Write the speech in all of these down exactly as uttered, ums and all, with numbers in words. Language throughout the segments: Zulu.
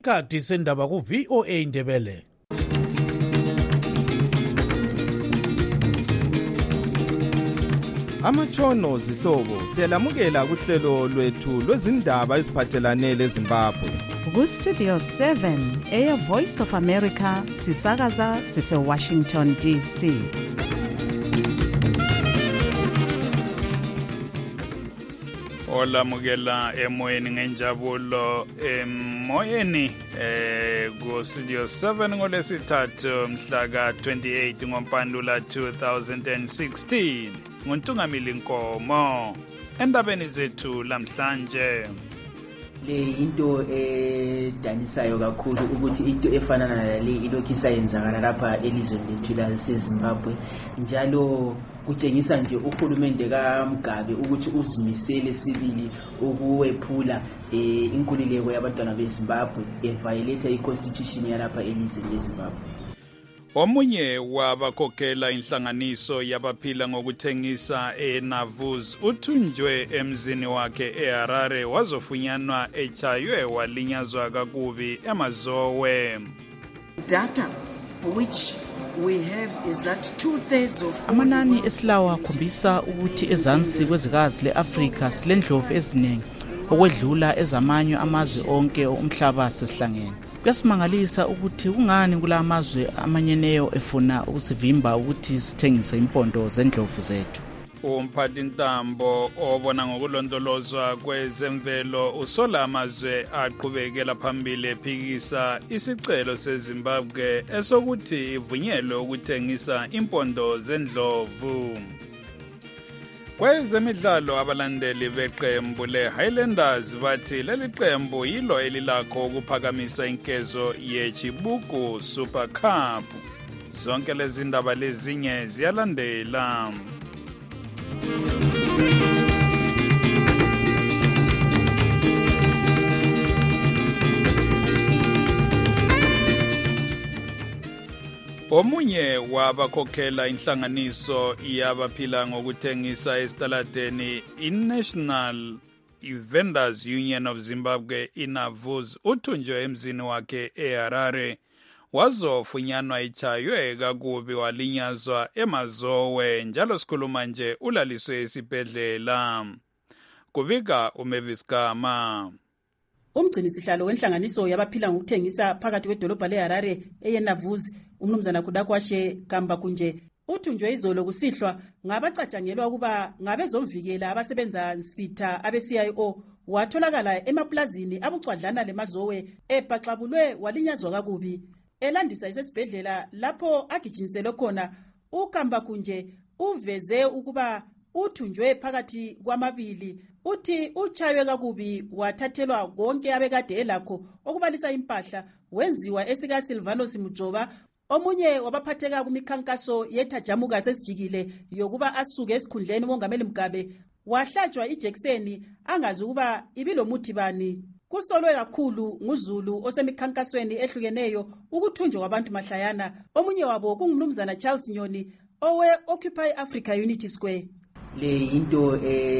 Kati sendaba ku V O A Ndebele. Amatshono zihlobo siyalamukela kuhlelo lwethu lwezindaba eziphathelane leZimbabwe. Ku Studio seven Air Voice of America sisakaza sise Washington D C. Olamukela emoyeni ngenjabulo emoyeni eh ku Studio seven ngolesithathu mhla ka twenty-eight ngoMpandula two thousand sixteen. Nguntungamili Nkomo endabeni zethu lamhlanje. Le into edanisayo kakhulu ukuthi into efana nale ilokhu isayenzakala lapha elizweni lethu laseZimbabwe, njalo kutshengisa nje uhulumende kaMgabe ukuthi uzimisele sibili ukuwephula inkululeko yabantwana beZimbabwe, eviolate iconstitution yalapha elizweni leZimbabwe. Omunye wabakhokhela inhlanganiso yabaphila ngokuthengisa eNavuz uthunjwe emzini wakhe eHarare wazofunyanwa echaywe walinyazwa kakubi emazowe. Data which we have is that two-thirds of amanani esilawa akhombisa ukuthi ezansi kwezikazi leAfrika silendlovu eziningi okwedlula ezamanye amazwe onke omhlaba sesihlangene. Kuyasimangalisa ukuthi kungani kulamazwe amanyeneyo efuna ukusivimba ukuthi sithengise impondo zendlovu zethu. Umphathintambo obona ngokulondolozwa kwezemvelo usola amazwe aqhubekela phambili ephikisa isicelo seZimbabwe esokuthi ivunyelwe ukuthengisa impondo zendlovu. Kwezemidlalo abalandeli beqembu leHighlanders bathi leli qembu yilo elilakho ukuphakamisa inkezo yeChibuku Super Cup. Zonke lezi ndaba lezinye ziyalandela. Omunye wabakhokhela inhlanganiso yabaphila ngokuthengisa esitaladeni iNational Vendors Union of Zimbabwe iNavuz uthunjwe emzini wakhe eHarare wazofunyanwa echaywe kakubi walinyazwa emazowe, njalo sikhuluma nje ulaliswe esibhedlela. Kubika uMavis Gama. Umgcini sihlalo wenhlanganiso yabaphila ngokuthengisa phakathi kwedolobha leHarare eyeNavuz, umnumzana Kudakwashe Kamba kunje uthunjwe izolo kusihlwa ngabacatshangelwa ukuba ngabezomvikela abasebenza nsitha abe-C I O. Watholakala emaplazini abucwadlana lemazowe ebhaxabulwe walinyazwa kakubi. Elandisa isesibhedlela lapho agijinselwe khona, uKamba kunje uveze ukuba uthunjwe phakathi kwamabili. Uthi uchaywe kakubi wathathelwa konke abekade elakho okubalisa impahla wenziwa esika Silvanos Mujoba, omunye wabaphatheka kumikhankaso yethajamuka sesijikile yokuba asuke esikhundleni uMongameli Mugabe. Wahlatshwa ijekiseni angazi ukuba ibilomuthi bani. Kusolwe kakhulu nguZulu osemikhankasweni ehlukeneyo ukuthunjwa kwabantu mahlayana. Omunye wabo kungumnumzana Charles Nyoni owe Occupy Africa Unity Square. Le into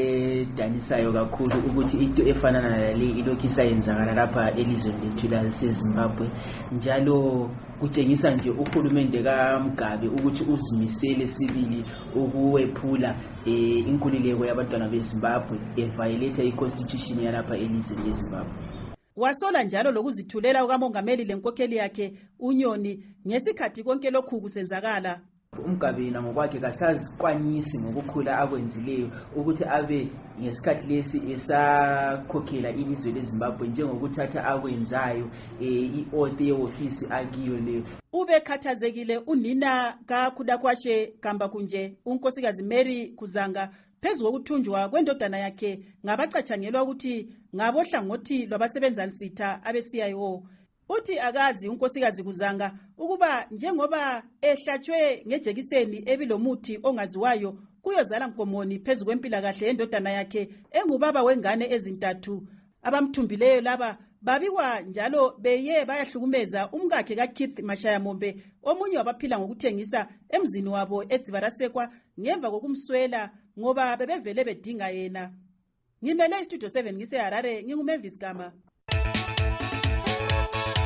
edanisayo kakhulu ukuthi into efana nale ilokhu isayenzakala lapha elizweni lethu laseZimbabwe, njalo kutshengisa nje uhulumende kaMgabe ukuthi uzimisele sibili ukuwephula inkululeko yabantwana beZimbabwe, eviolate iconstitution yalapha elizweni leZimbabwe. Wasola njalo lokuzithulela ukamongameli lenkokheli yakhe uNyoni ngesikhathi konke lokhu kusenzakala. uMgabe ngokwakhe kasazikwanisi ngokukhula akwenzileyo ukuthi abe ngesikhathi lesi esakhokhela ilizwe leZimbabwe njengokuthatha akwenzayo i-oath ye-office akiyo leyo. Ubekhathazekile unina kaKhudakwashe Kamba kunje unkosikazi Mary Kuzanga phezu kokuthunjwa kwendodana yakhe ngabacatshangelwa ukuthi ngabohlangothi lwabasebenza nsitha abe-C I O. Uthi akazi unkosikazi Kuzanga ukuba njengoba ehlatshwe ngejekiseni ebilomuthi ongaziwayo kuyozala nkomoni phezu kwempilakahle yendodana yakhe engubaba wengane ezintathu. Abamthumbileyo laba babikwa njalo beye bayahlukumeza umkakhe kaKeith Mashaya Mombe, omunye wabaphila ngokuthengisa emzini wabo eDzibarasekwa ngemva kokumswela ngoba bebevele bedinga yena. Ngimele iStudio seven ngise Harare, nginguMavis Gama.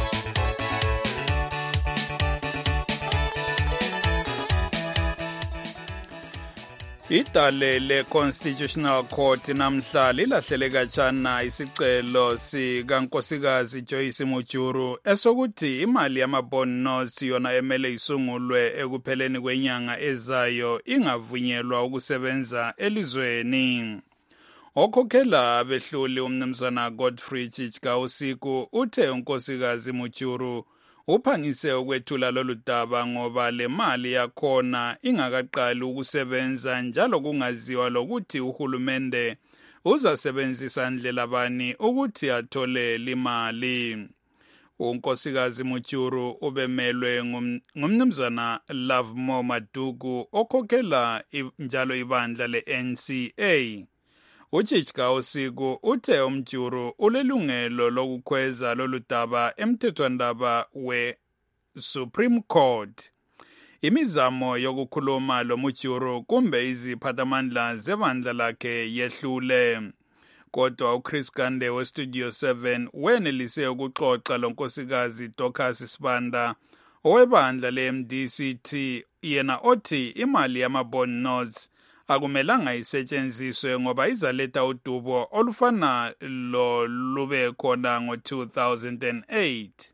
Idale le-Constitutional Court namhla lilahlele khatshana isicelo sikankosikazi Joyce Mujuru esokuthi imali yama-bond notes yona emele isungulwe ekupheleni kwenyanga ezayo ingavunyelwa ukusebenza elizweni. Okhokhela abehluli umnumzana Godfrey Chicka Usiku uthe unkosikazi Mujuru uphangise ukwethula lolu daba ngoba le mali yakhona ingakaqali ukusebenza njalo kungaziwa lokuthi uhulumende uzasebenzisa ndlela bani ukuthi athole limali. Unkosikazi Mujuru ubemelwe ngumnumzana Lovemore Madugu okhokhela njalo ibandla le-N C A. Uchicka Usiku uthe umjuru ulelungelo lokukhweza lolu daba emthethwandaba we-Supreme Court. Imizamo yokukhuluma lo mujuru kumbe iziphathamandla zebandla lakhe yehlule. Kodwa uChris Gande weStudio seven wenelise ukuxoxa lo nkosikazi Dorcas Sibanda owebandla le-M D C T yena othi imali yama-bond notes akumelanga isetshenziswe ngoba izaletha udubo olufana lo lube khona ngo two thousand eight.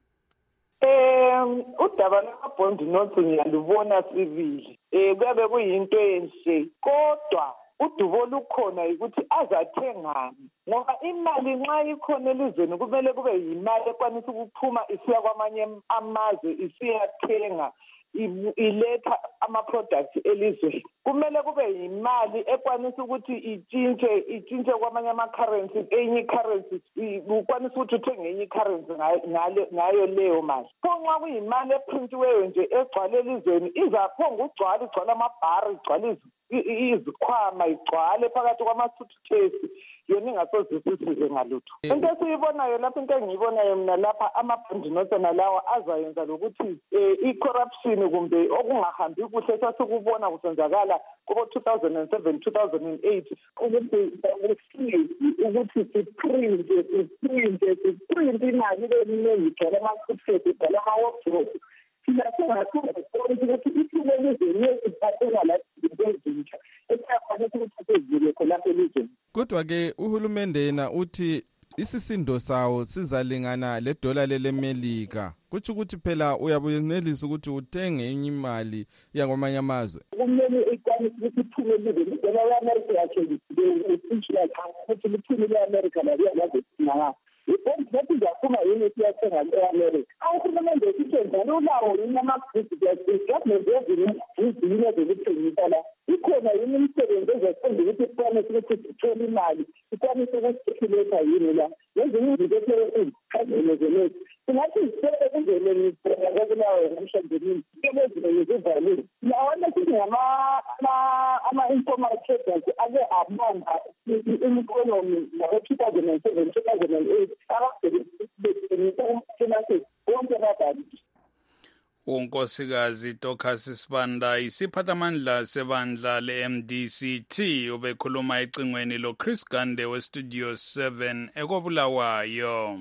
Um udaba lwama-bond notes ngiyalubona sibili. Eh kuyabe kuyinto enhle kodwa udubo lukhona ukuthi azathengani ngoba imali nxa ikhona elizweni kumele kube yimali ekwanisa ukuphuma isiya kwamanye amazwe isiyathenga iletha ama-products elizweni. Kumele kube yimali ekwanisa ukuthi itshintshe itshintshe kwamanye ama-currency enye i-currency ukwanisa ukuthi uthenge enye i-currency ngayo leyo mali. Pho nxa kuyimali eprintiweyo nje egcwale elizweni izaphonga ugcwala igcwala amabhari igcwala izikhwama igcwale phakathi kwama-suitcase yona ingasozisisize ngalutho. Into esiyibonayo lapho into engiyibonayo mina lapha ama-bond notes nalawa azayenza lokuthi i-corruption kumbe okungahambi kuhle sasikubona kusenzakala kubo two thousand seven two thousand eight ukuthi ukuthi siprinte siprinte siprinte imali leningi igcwala ama-suitcase igcwala ama-wardrobe. Thina singathanda ukuthi ithuba elizweni yeziphathela la izinto ezintsha esiyakwanisa ukuthi sezile khona lapha elizweni. Kodwa-ke uhulumende yena uthi isisindo sawo sizalingana ledola lelemelika. Kutsho ukuthi phela uyabuyenelisa ukuthi uthenge enye imali yakwamanye amazwe. Kumele ikwanisa ukuthi ithuba elizweni idola le-Amerika yakhe isishila ukuthi lithuba le-Amerika laliyazi sinanga. Ibhodi lethi zaphuma yini siyathenga le-Amerika. Uhulumende usitshenzela ulawo yini amabhizinisi government ezinye ezikuthengisa la. Ikhona yini imisebenzi ezesenza ukuthi ikwanise ukuthi sithole imali ikwanise ukusikiletha yini la. Ezinye izinto ezikhaziyo zethu singathi isibeke kuzele ngizibona namhlanje ezinye zivalile. Nawona sithi ama-informal traders ake abamba i-economy ngo-two thousand seven two thousand eight abasebenzisa umsebenzi wonke abadali. Unkosikazi Dorcas Sibanda isiphathamandla sebandla le-M D C T ubekhuluma ecingweni lo Chris Gande weStudio seven ekobulawayo.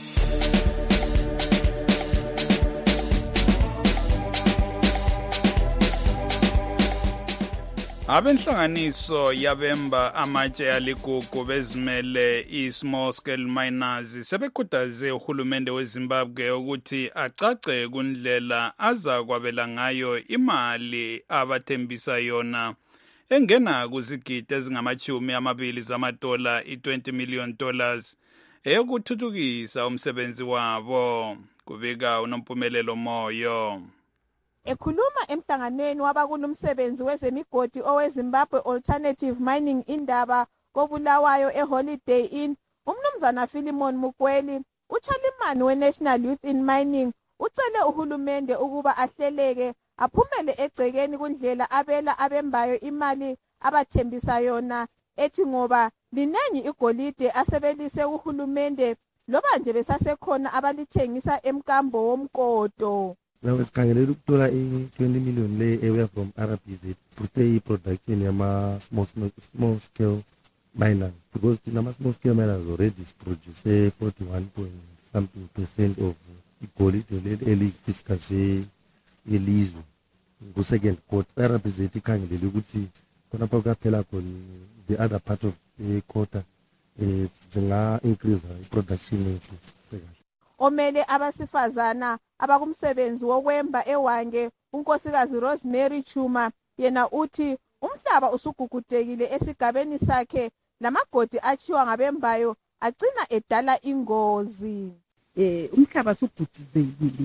Abenhlanganiso yabemba amatshe aligugu bezimele i-small scale miners sebekhuthaze uhulumende weZimbabwe ukuthi acace kundlela aza kwabela ngayo imali abathembisa yona engena kuzigidi ezingamachumi amabili zamadola i-twenty million dollars eyokuthuthukisa umsebenzi wabo. Kubika uNompumelelo Moyo. Ekhuluma emhlanganweni wabakulumsebenzi wezemigodi oweZimbabwe Alternative Mining Indaba kobulawayo eHoliday Inn, umnumzana Philemon Mukweli, uchairman weNational Youth in Mining, ucele uhulumende ukuba ahleleke aphumele egcekeni kundlela abela abembayo imali abathembisa yona ethi ngoba linengi igolide asebelise uhulumende loba nje besasekhona abalithengisa emkambo womkodo. Now sikhangelela ukuthola i-twenty million le ewe from R B Z booster i-production yama small small scale miners because the small scale miners already produce forty-one point something percent of igolide elifisika se elizwe ku second quarter. R B Z ikhangelela ukuthi khona pha kuyaphela khona the other part of the quarter eh zinga increase production yethu kahle. Omele abasifazana abakumsebenzi wokwemba ewange unkosikazi Rosemary Chuma yena uthi umhlaba usugugutekile esigabeni sakhe lamagodi achiwa ngabembayo agcina edala ingozi. Eh umhlaba usuguduzekile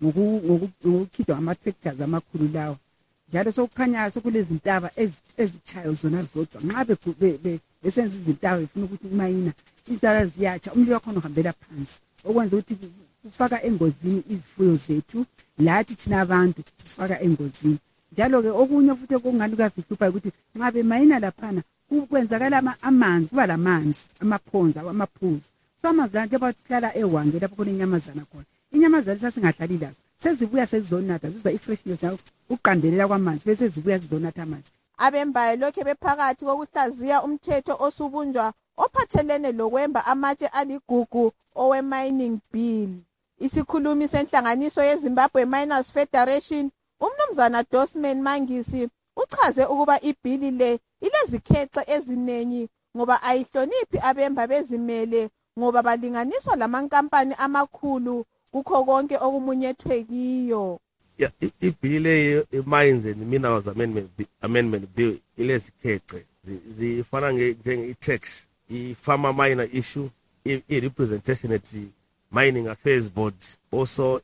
ngokukhidwa ama-tractors amakhulu lawo njalo sokukhanya sokulezintaba ezichayo zona zodwa nxa besenza izintaba befuna ukuthi umayina izintaba ziyatsha umlilo wakhona uhambela phansi okwenza ukuthi kufaka engozini izifuyo zethu lathi thina abantu kufaka engozini. Njalo-ke okunye futhi okungani kasihlupha ukuthi nxa bemayina laphana kwenzakala amanzi kuba lamanzi amaphonza amaphuzi so amanzi lanto abahlala ewange lapho khona inyamazana khona inyamazana sasingahlali lazo sezibuya sezizonatha zizwa i-freshness yawo uqandelela kwamanzi bese zibuya sizonatha amanzi. Abembayo lokhe bephakathi kokuhlaziya umthetho osubunjwa ophathelene lokwemba amatshe aligugu owe-mining bill. Isikhulumi senhlanganiso yeZimbabwe Miners Federation umnumzana Dosman Mangisi uchaze ukuba ibhili le ilezikhexe eziningi ngoba ayihloniphi abemba bezimele ngoba balinganiswa lamankampani amakhulu kukho konke okumunyethwe kiyo. Yeah, ibhili le Mines and Minerals Amendment Amendment Bill ilezikhexe zifana njenge-tax i-farmer miner issue i-representation at Mining Affairs Board also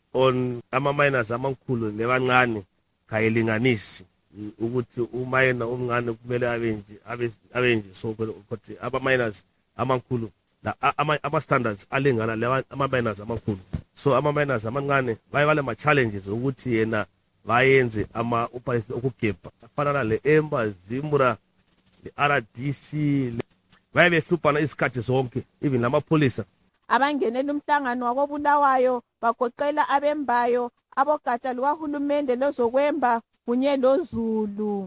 on ama-miners amakhulu nebancane kayilinganisi ukuthi umayina omncane kumele abenje abenje so ukuthi aba-miners amakhulu ama-standards alingana le ama-miners amakhulu so ama-miners amancane baye bale ma-challenges ukuthi yena bayenze ama-operation okugebha afana nale emba zimura le-R D C baye behluphana isikhathi zonke even namapholisa. Abangenela umhlangano wakobulawayo bagoqela abembayo abogatsha lukahulumende lozokwemba kunye lozulu.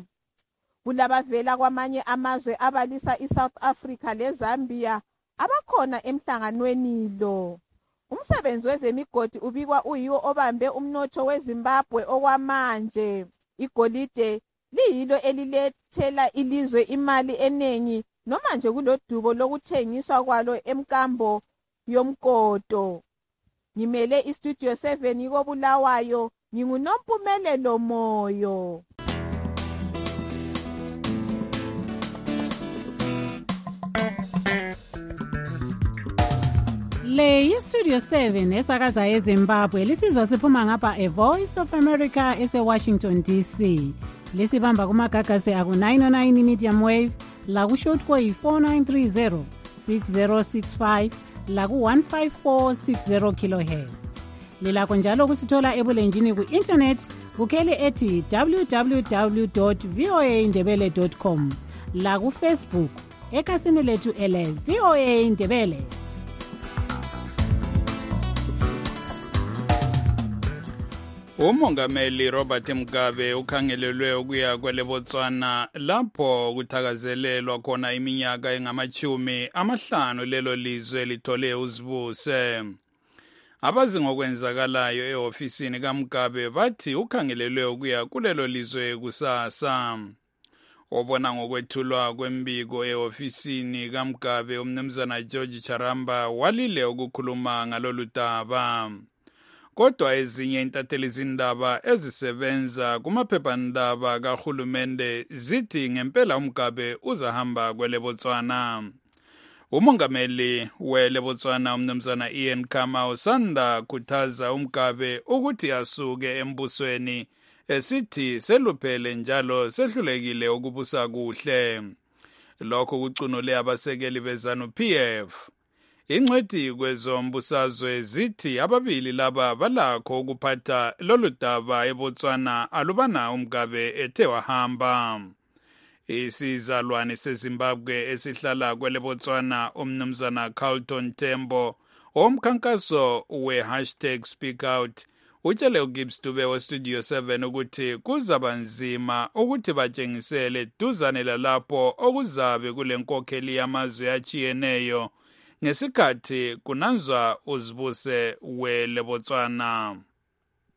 Kulabavela kwamanye amazwe abalisa iSouth Africa leZambia abakhona emhlanganweni lo. Umsebenzi wezemigodi ubikwa uyiwo obambe umnotho weZimbabwe okwamanje. Igolide liyilo elilethela ilizwe imali enengi noma nje kulodubo lokuthengiswa kwalo emkambo yomkoto. Ngimele istudio seven yikobulawayo nginguNompumelelo Moyo. Le yistudio seven esakaza eZimbabwe lisizwa siphuma ngapha A Voice of America ese Washington D C. Lisibamba kumagagasi aku nine oh nine medium wave la ku shortwave four nine three zero six zero six five la ku one five four six zero kilohertz. Lilakho njalo kusithola ebulenjini ku internet bukele ethi w w w dot voa ndebele dot com la ku Facebook ekasini lethu ele VOA Ndebele. Umongameli Robert Mugabe ukhangelelwe ukuya kweleBotswana lapho kuthakazelelwa khona iminyaka engamachumi amahlanu lelo lizwe lithole uzibuse. Abazi ngokwenzakalayo eofisini kaMugabe bathi ukhangelelwe ukuya kulelo lizwe kusasa. Obona ngokwethulwa kwembiko eofisini kaMugabe umnumzana George Charamba walile ukukhuluma ngalolu daba. Kodwa ezinye intatheli zindaba ezisebenza kumaphephandaba kahulumende zithi ngempela uMugabe uzahamba kweleBotswana. Umongameli weleBotswana umnumzana Ian Khama usanda khuthaza uMugabe ukuthi asuke embusweni esithi seluphele njalo sehlulekile ukubusa kuhle. Lokho kucunule abasekeli bezanu P F. Ingcweti kwezombusazwe zithi ababili laba balakho ukuphatha lolu daba eBotswana alubana uMugabe ethe wahamba. Isizalwane seZimbabwe esihlala kweleBotswana umnumzana Carlton Tembo omkhankaso we hashtag speak out utshele uGibbs Dube westudio seven ukuthi kuzaba nzima ukuthi batshengisele duzane lalapho okuzabe kulenkokheli yamazwe achiyeneyo ngesikhathi kunanzwa uzibuse weleBotswana.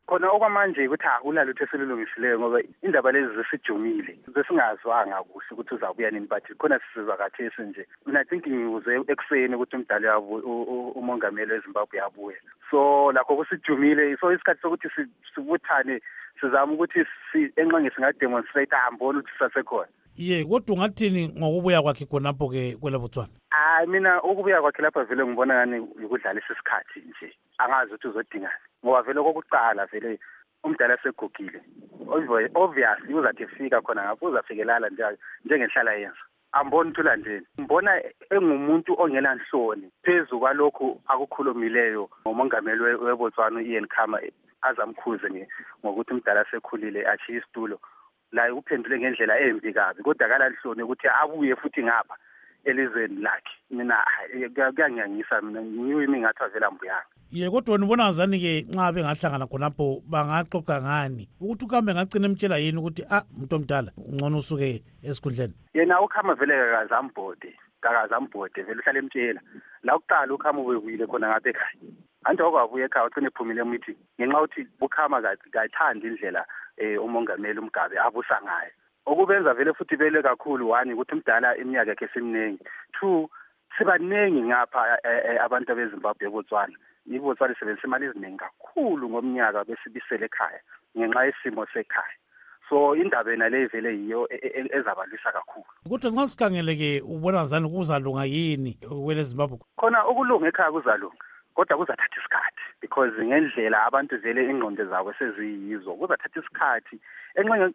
khona okwamanje ukuthi akulalo lutho esilulungisileyo ngoba indaba lezi zisijumile besingazwanga kuhle ukuthi uzabuya nini but khona sisizwa kathesi nje mina think ngiuze ekuseni ukuthi umdala umongameli weZimbabwe yabuya so lakho kusijumile so isikhathi sokuthi sibuthane sizama ukuthi enxenge singademonstrate ahambona ukuthi sasekhona. Ye kodwa ungathini ngokubuya kwakhe khonapho ke kwelaBotswana? Hayi mina ukubuya kwakhe lapha vele ngibona ngani ukudlalisa isikhathi nje angazi ukuthi uzodingana ngoba vele kokuqala vele umdala segugile obviously uzathi efika khona ngapho uzafikelala nje njengenhlala yenza amboni thula nje ngibona engumuntu ongela nhloni phezulu kwalokho akukhulumileyo ngomongameli weBotswana uIan Khama azamkhuze ngokuthi umdala sekhulile achiye isitulo la uphendule ngendlela embi kabi kodwa kalanhloni ukuthi abuye futhi ngapha elizweni lakhe mina kuyangiyangisa mina ngiyimi ngathi avela mbuyanga. Ye kodwa nibona ngazani ke nxa bengahlangana khonapho bangaxoxa ngani ukuthi ukambe ngagcina emtshela yini ukuthi ah umuntu omdala ungcono usuke esikhundleni yena ukhama vele kakazambode kakazambode vele uhlala emtshela la uqala ukhama ubewile khona ngapha ekhaya anti okwabuye ekhaya ugcine ephumile meeting ngenxa ukuthi ukhama kathanda indlela eh umongameli uMgabe abusa ngayo okubenza vele futhi bele kakhulu one ukuthi umdala iminyaka yakhe esemningi two sibaningi ngapha abantu beZimbabwe eBotswana iBotswana isebenzisa imali eziningi kakhulu ngomnyaka besibisele ekhaya ngenxa yesimo sekhaya so indaba yena le vele yiyo ezabalisa kakhulu. Kodwa nxa sikhangeleke ubona ngazani kuzalunga yini kwele Zimbabwe? Khona ukulunga ekhaya kuzalunga kodwa kuzathatha isikhathi because ngendlela abantu vele ingqondo zabo seziyizo kuzathatha isikhathi enxa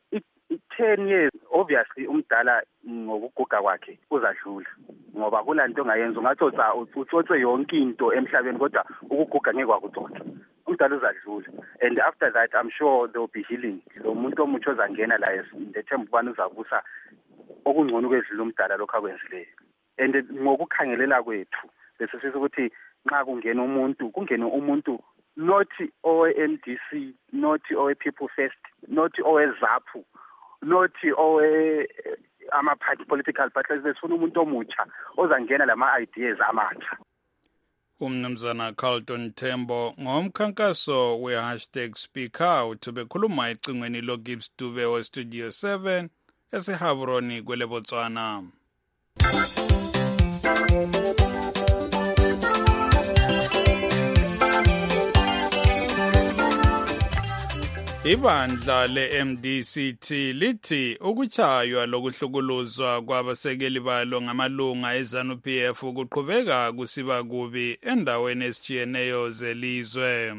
ten years obviously umdala ngokuguga kwakhe uzadlula ngoba kulanto ongayenza ungathotha utsotse yonke into emhlabeni kodwa ukuguga ngeke kwakutsotha umdala uzadlula and after that I'm sure there will be healing lo muntu omutsho ozangena la ndethemba ubani uzabusa okungcono kwedlula umdala lokho akwenzileyo and ngokukhangelela kwethu bese sithi ukuthi nxa kungena umuntu kungena umuntu not owe-M D C not owe-People First not owe-ZAPU not owe ama-party political parties besifuna umuntu omutsha ozangena lama-ideas amatsha. Umnumzana Carlton Tembo ngomkhankaso we-hashtag Speak Out bekhuluma ecingweni loGibbs Dube we-Studio seven eseHavroni kwele Botswana. Ibandla le-M D C T lithi ukuchaywa lokuhlukuluzwa kwabasekeli balo ngamalunga eZANU-P F kuqhubeka kusiba kubi endaweni ezitshiyeneyo zelizwe.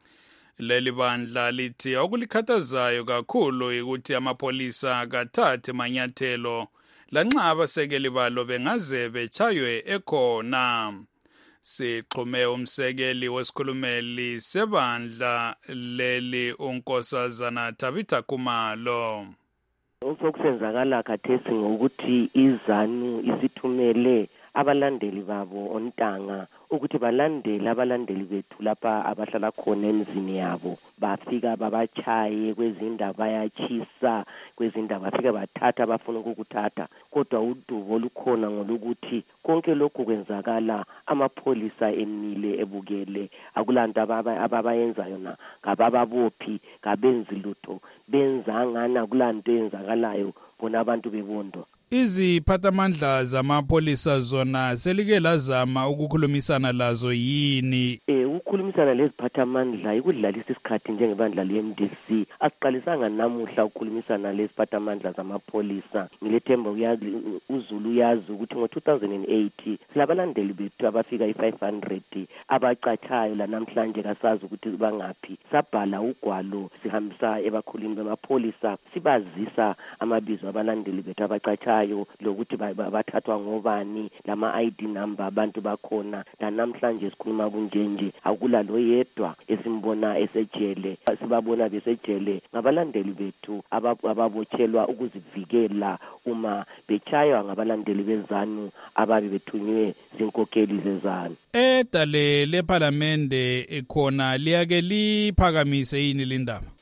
Leli bandla lithi okulikhathazayo kakhulu ukuthi amapolisa kathathe manyathelo lanxa abasekeli balo bengaze bechaywe ekhona. Sixhume umsekeli wesikhulumeli sebandla leli uNkosazana Tabitha Khumalo. Osokusenzakala khathesi ngokuthi iZANU isithumele abalandeli babo ontanga ukuthi balandele abalandeli bethu lapha abahlala khona emzini yabo bafika babachaye kwezindawo bayachisa kwezindawo bafika bathatha abafuna ukukuthatha kodwa udubo olukhona ngolokuthi konke lokhu kwenzakala amapholisa emile ebukele akulanto ababayenza yona ngabababophi kabenzi lutho benzangana akulanto eyenzakalayo bona abantu bebondo. Iziphathamandla zamapolisa zona selike lazama ukukhulumisana lazo yini? Eh ukukhulumisana leziphathamandla ikudlalisa isikhathi njengebandla le-M D C asiqalisanga namuhla ukukhulumisana leziphathamandla zamapolisa ngilethemba uyazi uZulu uyazi ukuthi ngo-two thousand eight silabalandeli bethu abafika i-five hundred abacatshayo la namhlanje kasazi ukuthi bangaphi sabhala ugwalo sihambisa ebakhulini bamapolisa sibazisa amabizo abalandeli bethu abacatshayo lokuthi bathathwa ngobani lama-I D number abantu bakhona la namhlanje sikhuluma kunjenje akula lo yedwa esimbona esejele sibabona besejele ngabalandeli bethu ababotshelwa ukuzivikela uma bechaywa ngabalandeli beZANU ababe bethunywe zinkokheli zeZANU. Edale leParliamente ekhona liyake liphakamise yini lindaba?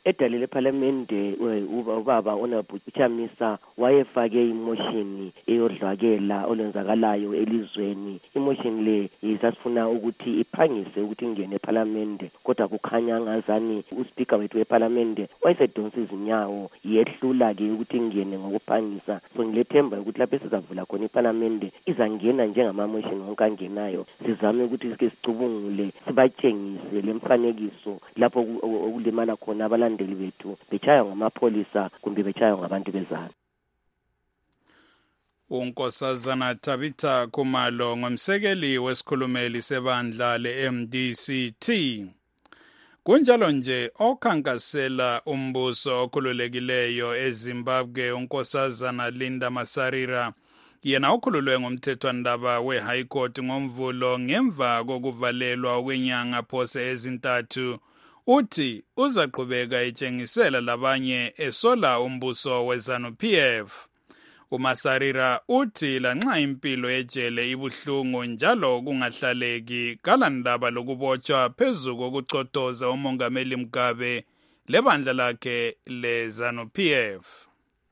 edale lephalamende ubaba honorable Chamisa wayefake imotion eyodlakela olenzakalayo elizweni. Imotion le isasifuna ukuthi iphangise ukuthi ingene ephalamende, kodwa kukhanya ngazani uspeaker wethu ephalamende wayesedonsa izinyawo yehlula ke ukuthi ingene ngokuphangisa. So ngilethemba ukuthi lapho sizavula khona iphalamende izangena njengama motion wonke angenayo. Sizame ukuthi sike sicubungule sibatshengise lemfanekiso lapho okulimala khona abalandeli bethu bechaywa ngamapholisa kumbe bechaywa ngabantu bezana. uNkosazana Tabitha Khumalo ngumsekeli wesikhulumeli sebandla le-M D C T. Kunjalo nje okhankasela umbuso okhululekileyo eZimbabwe uNkosazana Linda Masarira yena okhululwe ngomthethwandaba we-High Court ngomvulo ngemva kokuvalelwa okwenyanga phose ezintathu, uthi uzaqhubeka etshengisela labanye esola umbuso weZanu P F. uMasarira uthi lanxa impilo ejele ibuhlungu njalo kungahlaleki kalandaba lokubotshwa phezu kokucotoza umongameli Mugabe lebandla lakhe leZanu P F.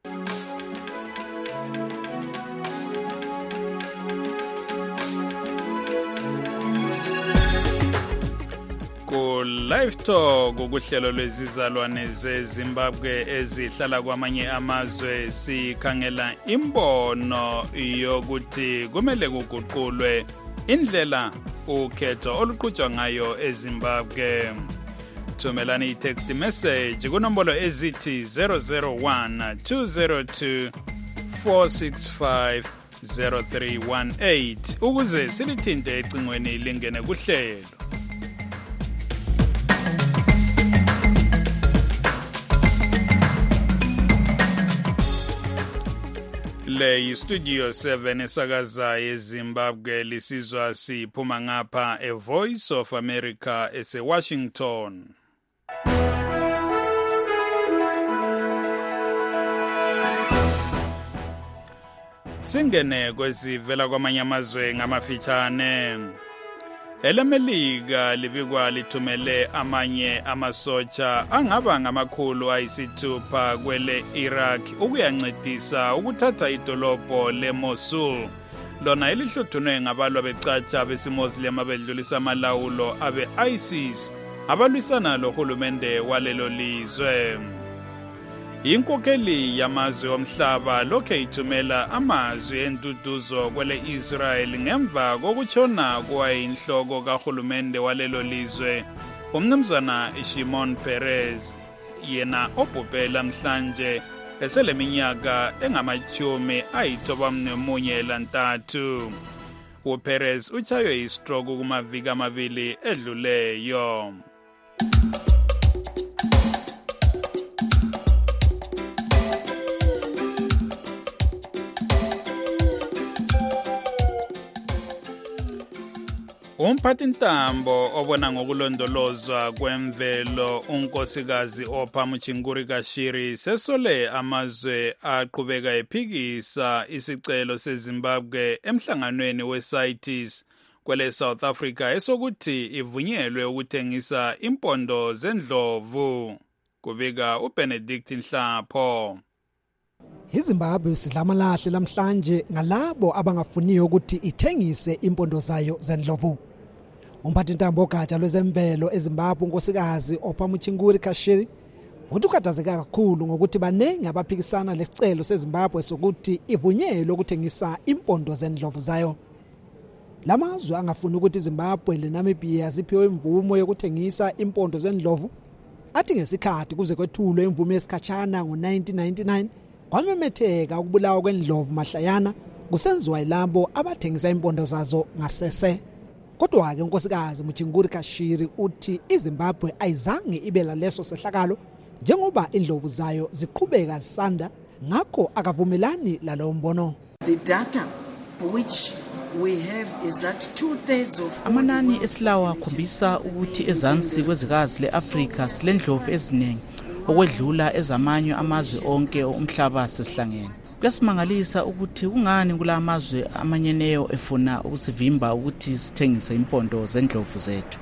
Ku Live Talk ukuhlelo lwezizalwane zeZimbabwe ezihlala kwamanye amazwe sikhangela imbono yokuthi kumele kuguqulwe indlela ukhetho oluqhutshwa ngayo eZimbabwe. Thumelani i-text message kunombolo ezithi zero zero one two zero two four six five zero three one eight ukuze silithinte ecingweni lingene kuhlelo. Le Studio seven esakaza eZimbabwe lisizwa siphuma ngapha e Voice of America ese Washington. Singene kwezivela kwamanye amazwe ngamafitshane. EleMelika libikwa lithumele amanye amasotsha angaba ngamakhulu ayisithupha kwele Iraq ukuyancedisa ukuthatha idolobho leMosul lona elihluthunwe ngabalwa becatsha besimuslim abedlulisa amalawulo abe-ISIS abalwisana lohulumende walelo lizwe. Inkokheli yamazwe omhlaba lokhe ithumela amazwi entuduzo kwele Israel ngemva kokutshona kwayinhloko kahulumende walelo lizwe umnumzana Shimon Peres yena obhubhela mhlanje eseleminyaka engamachumi ayithobamunye lantathu. uPeres utshaywe yistroke kumaviki amabili edluleyo. Umphathintambo obona ngokulondolozwa kwemvelo unkosikazi Opa Muchinguri Kashiri sesole amazwe aqhubeka ephikisa isicelo seZimbabwe emhlanganweni weCITES kwele South Africa esokuthi ivunyelwe ukuthengisa impondo zendlovu. Kubika uBenedict Nhlapho. iZimbabwe sidlamalahle lamhlanje ngalabo abangafuniyo ukuthi ithengise impondo zayo zendlovu. Umphathintambo ogatsha lwezemvelo eZimbabwe unkosikazi Opa Muchinguri Kashiri uthi ukhathazeka kakhulu ngokuthi baningi abaphikisana lesicelo seZimbabwe sokuthi ivunyelwe ukuthengisa impondo zendlovu zayo. Lamazwe angafuni ukuthi iZimbabwe leNamibia ziphiwe imvumo yokuthengisa impondo zendlovu athi ngesikhathi kuze kwethulwe imvumo yesikhatshana ngo nineteen ninety-nine kwamemetheka ukubulawa kwendlovu mahlayana kusenziwa yilabo abathengisa impondo zazo ngasese. Kodwa ke unkosikazi Muchinguri Kashiri uthi iZimbabwe ayizange ibe laleso sehlakalo njengoba indlovu zayo ziqhubeka zisanda ngakho akavumelani lalo mbono. The data which we have is that two-thirds of amanani esilawa akhombisa ukuthi ezansi kwezikazi leAfrika silendlovu eziningi okwedlula ezamanye amazwe onke umhlaba sesihlangene. Kuyasimangalisa ukuthi kungani kula amazwe amanyeneyo efuna ukusivimba ukuthi sithengise impondo zendlovu zethu.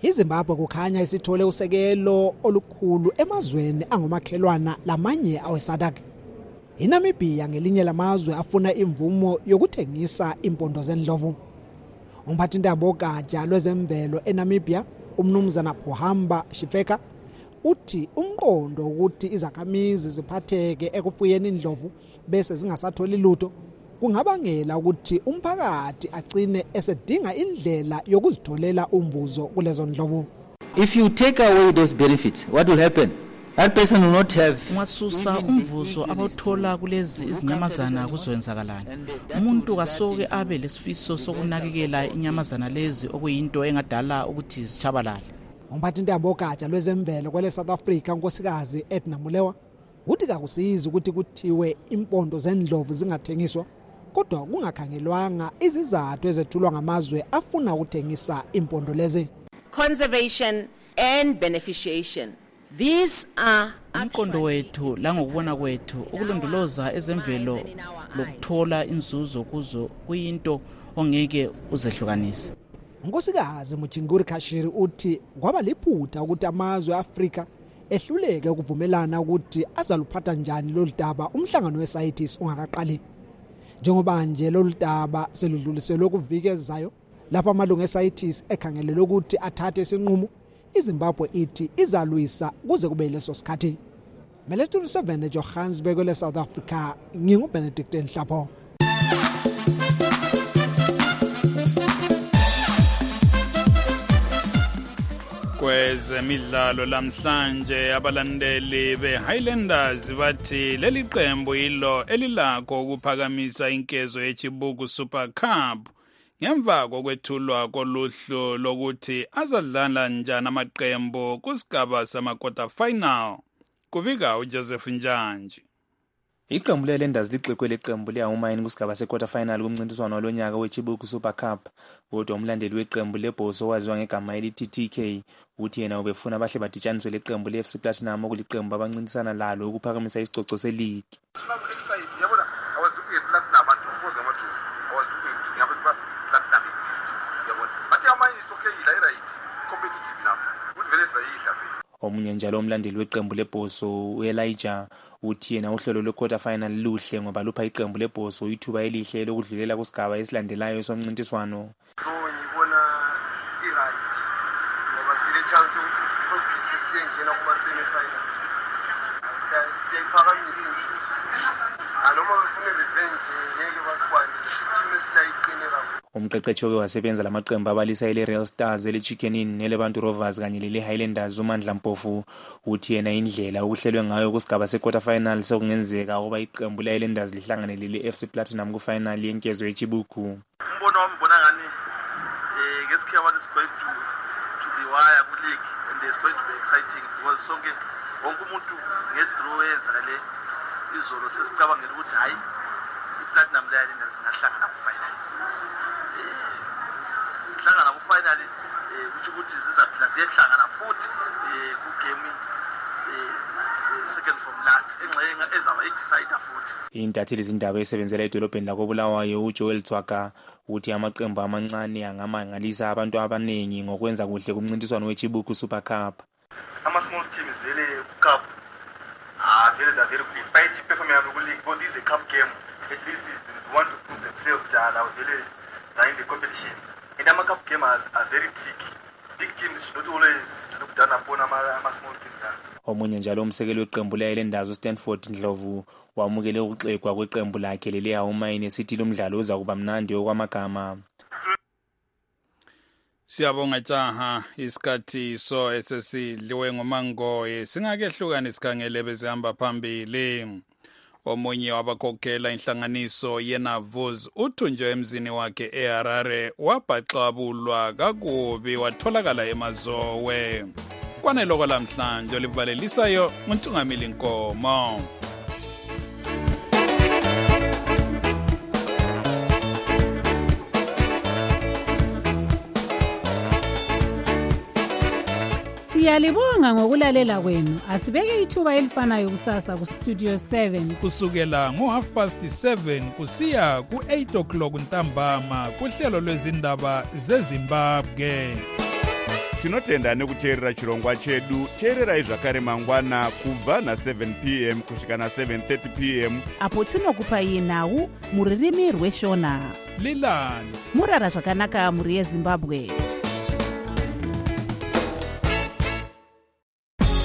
iZimbabwe kukhanya isithole usekelo olukhulu emazweni angomakhelwana lamanye aweSADC. iNamibia ngelinye lamazwe afuna imvumo yokuthengisa impondo zendlovu. Umphathi intambo ogatsha lwezemvelo eNamibia, umnumzana Pohamba Shifeka, uthi umqondo ukuthi izakhamizi ziphatheke ekufuyeni indlovu bese zingasatholi lutho kungabangela ukuthi umphakathi agcine esedinga indlela yokuzitholela umvuzo kulezo ndlovu. If you take away those benefits, what will happen? That person will not have. Ungasusa umvuzo abawuthola kulezi izinyamazana kuzoyenzakalani. Umuntu kasoke abe lesifiso sokunakekela inyamazana lezi okuyinto engadala ukuthi zichabalale. Umphathi intambo ogatsha lwezemvelo kwele South Africa unkosikazi Edna Mulewa uthi kakusizi ukuthi kuthiwe impondo zendlovu zingathengiswa kodwa kungakhangelwanga izizathu ezethulwa ngamazwe afuna ukuthengisa impondo lezi. Conservation and beneficiation. These are umqondo wethu la ngokubona kwethu ukulondoloza ezemvelo lokuthola inzuzo kuzo kuyinto ongeke uzehlukanise. Unkosikazi Mujinguri Khashiri uthi kwaba liphutha ukuthi amazwe eAfrika ehluleke ukuvumelana ukuthi azaluphatha njani loludaba umhlangano weSciTIS ungakaqali. Njengoba nje loludaba seludluliselwe kuviki ezayo lapha amalungu eSciTIS ekhangelele ukuthi athathe isinqumo, iZimbabwe ithi izalwisa kuze kube leso sikhathi. Meletu seven eJohannesburg le South Africa, nginguBenedict Nhlapho. Kwezemidlalo lamhlanje abalandeli beHighlanders bathi leli qembu yilo elilakho ukuphakamisa inkezo yeChibuku Super Cup ngemva kokwethulwa koluhlu lokuthi azadlala njani amaqembu kusigaba sama-quarter final. Kubika uJoseph Njanji. Iqembu leHighlanders lixekwe leqembu leHawumayini kusigaba se-quarter final kumncintiswano lonyaka weChibuku Super Cup. Kodwa umlandeli weqembu leBhoso owaziwa ngegama elithi T K uthi yena ubefuna abahle baditshaniswe leqembu le-F C Platinum okuliqembu abancintisana lalo ukuphakamisa isicoco seligi. Omunye njalo umlandeli weqembu leBhoso uElijah uthi yena uhlelo lwe-quarter final luhle ngoba lupha iqembu leBhoso ithuba elihle lokudlulela kusigaba esilandelayo somncintiswano. Ngibona i-right ngoba sile chance ukuthi siprogress siyengena kuma semi final. Siyayiphakamisa noma befuna revenge ngeke basikwane team esilayikene kakhulu. Umqeqeshi oke wasebenza lamaqembu abalisa ile Real Stars, ele Chicken Inn, nele Bantu Rovers kanye lele Highlanders uMandla Mpofu uthi yena indlela ukuhlelwe ngayo kusigaba se-quarter final sokungenzeka ukuba iqembu leHighlanders lihlangane lele F C Platinum ku final yenkezo yeChibuku. Umbono wami ubona ngani eh ngesikhiya what is going to to the wire ku league and it's going to be exciting because sonke wonke umuntu ngedraw yenzakale izolo sesicabangela ukuthi hayi iPlatinum leHighlanders ngahlangana ku final. Hlangana ku final eh kuthi ukuthi zizaphila ziyehlangana futhi eh ku game eh second from last engxenye ezaba exciter futhi. Intatheli izindaba esebenzela edolobheni lakoBulawayo uJoel Tswaka uthi amaqembu amancane angamangalisa abantu abanengi ngokwenza kuhle kumncintiswano weChibuku Super Cup. Ama small teams vele cup ah vele da vele despite performance yabo ku league but this is a cup game at least they want to prove themselves that are vele in the competition. And the cup game are, are very tricky. Big teams should not always look down upon a small team. Omunye njalo umsekeli weqembu leHighlanders uStanford Ndlovu wamukele ukuxekwa kweqembu lakhe leli Hawumayini esithi lomdlalo uza kuba mnandi okwamagama. Siyabonga Tsaha, isikhathi so esesidliwe ngomangoye singakehlukana isikhangele bezihamba phambili. Omunye wabakhokhela inhlanganiso yeNavuz uthunjwe emzini wakhe eHarare wabhaxabulwa kakubi watholakala emazowe. Kwaneloko lamhlanje olivalelisayo nguNtungamili Nkomo. Siyalibonga ngokulalela kwenu. Asibeke ithuba elifanayo kusasa ku Studio seven kusukela ngo half past seven kusiya ku eight o'clock ntambama kuhlelo lwezindaba zeZimbabwe. tinotenda nekuteerera chirongwa chedu. Teererai zvakare mangwana kubva na7 p m kusvika na7 thirty p m apo tinokupai nhau muririmi rweshona lilani murara zvakanaka muri yezimbabwe.